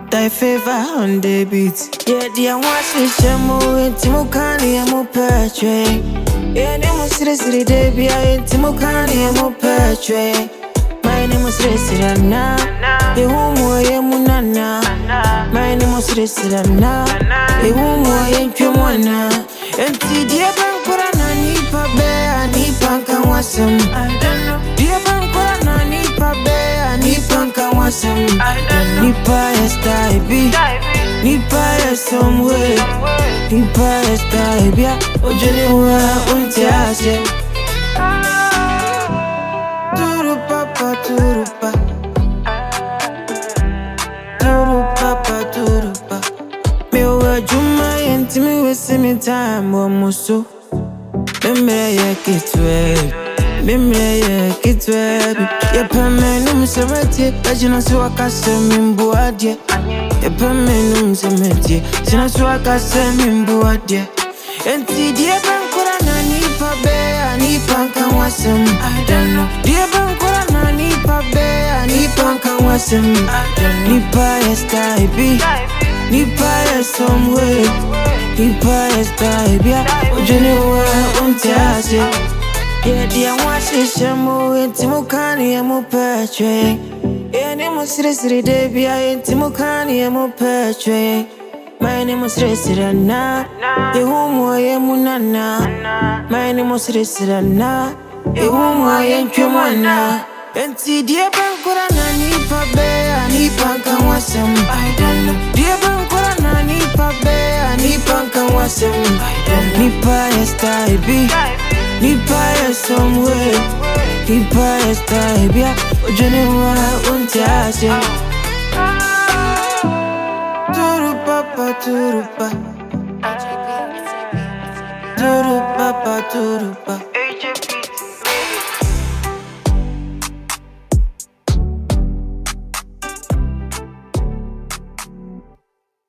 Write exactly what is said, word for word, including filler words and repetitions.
Die favor on the beat. Yeah, the awas we shamo intimokani amo petre. Yeah, name was Siri Debbie, I intimokani amo petre. My name was Resirana, the homo yemunana. My name was Resirana, the homo yenkumana. And the dear Bankurana nipa bear, nipanka wasam. I don't know. Dear Bankurana nipa bear, nipanka wasam. I don't know. Nipa is taibi, nipa is somewhere. Nipa is taibia, Ojunewa untiase. Turupa, turupa, turupa, turupa. Me wa juma yenti me we see me time wa muso. Memre ye kitwe, memre ye kitwe. Ye peme num semeti, ajina so akase mimbu adie. Ye peme num semeti, ajina so akase mimbu adie. Enti die bankura na nipa be, nipa kan wasem. I don't know. Die bankura na nipa be, nipa kan wasem. Nipa is taibi, nipa is somewhere. Nipa is taibia, Ojunewa untiase. Yeah, the awas we shamo intimokani amo petre. Yeah, name was Siri Debbie, I intimokani amo petre. My name was Resirana, the homo yemunana. My name was Resirana, the homo yenkumana. And see, dear Bankurana nipa bear, nipanka wasam. I don't know. Dear Bankurana nipa bear, nipanka wasam. I don't know. Nipa is taibi, nipa is somewhere. Nipa is taibia, Ojunewa untiase. Turupa, turupa, turupa.